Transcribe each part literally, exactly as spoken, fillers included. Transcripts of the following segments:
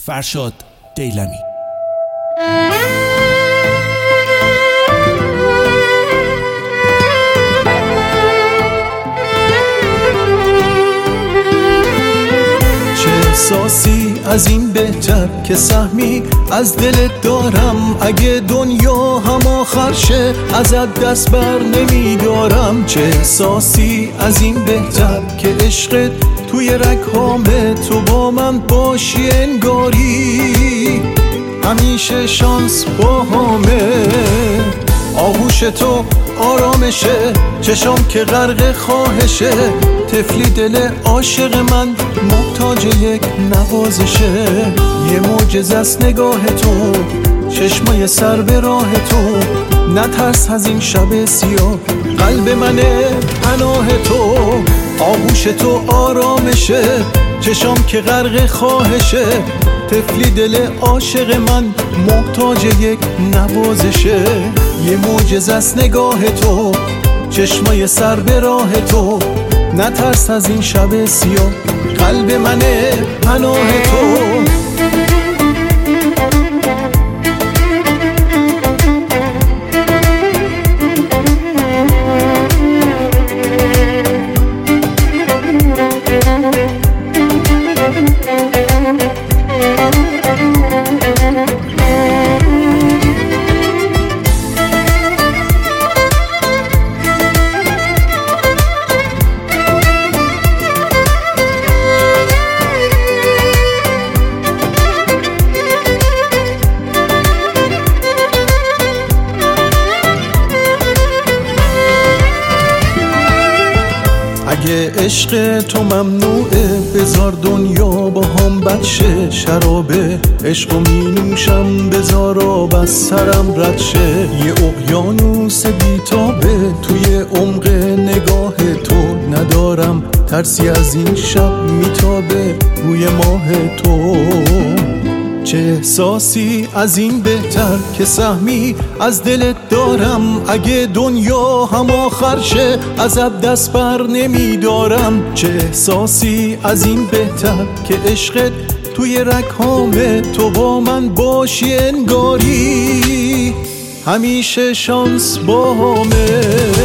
فرشاد دیلمی. احساسی از این بهتر که سهمی از دلت دارم. اگه دنیا هم آخر شه ازت دست بر نمیدارم. چه احساسی از این بهتر که عشقت توی رگ‌هامه تو با من باشی انگاری همیشه شانس با همه. آغوش تو آرامشه، چشام که غرق خواهشه، طفلی دل عاشق من محتاج یک نوازشه. یه معجزه است نگاه تو، چشمای سر به راه تو، نترس از این شب سیاه، قلب منه پناه تو. آغوش تو آرامشه، چشام که غرق خواهشه، طفلی دل عاشق من محتاج یک نوازشه. یه معجزه است نگاه تو، چشمای سر به راه تو، نترس از این شب سیاه، قلب منه پناه تو. اگه عشق تو ممنوعه بذار دنیا با هم بد شه. شراب عشقو می نوشم بذار آب از سرم رد شه. یه اقیانوس بیتابه توی عمق نگاه تو، ندارم ترسی از این شب میتابه روی ماه تو. چه احساسی از این بهتر که سهمی از دلت دارم. اگه دنیا هم آخر شه ازت دست بر نمیدارم. چه احساسی از این بهتر که عشقت توی رگ‌هامه تو با من باشی انگاری همیشه شانس با همه.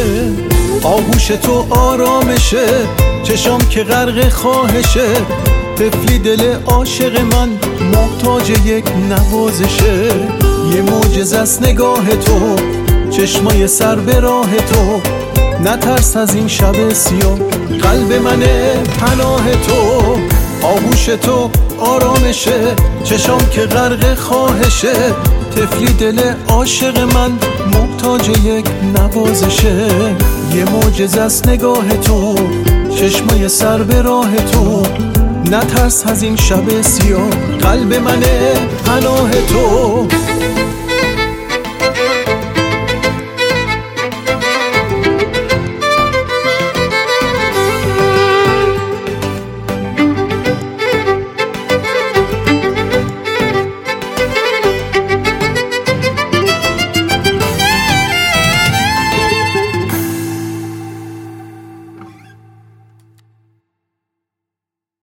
آغوش تو آرامشه، چشام که غرق خواهشه، طفلی دل عاشق من محتاج یک نوازشه. یه معجزه است نگاه تو، چشمای سر به راه تو، نترس از این شب سیاه، قلب منه پناه تو. آغوش تو آرامشه، چشام که غرق خواهشه، طفلی دل عاشق من محتاج یک نوازشه. یه معجزه است نگاه تو، چشمای سر به راه تو، نترس از این شب سیاه، قلب منه پناه تو.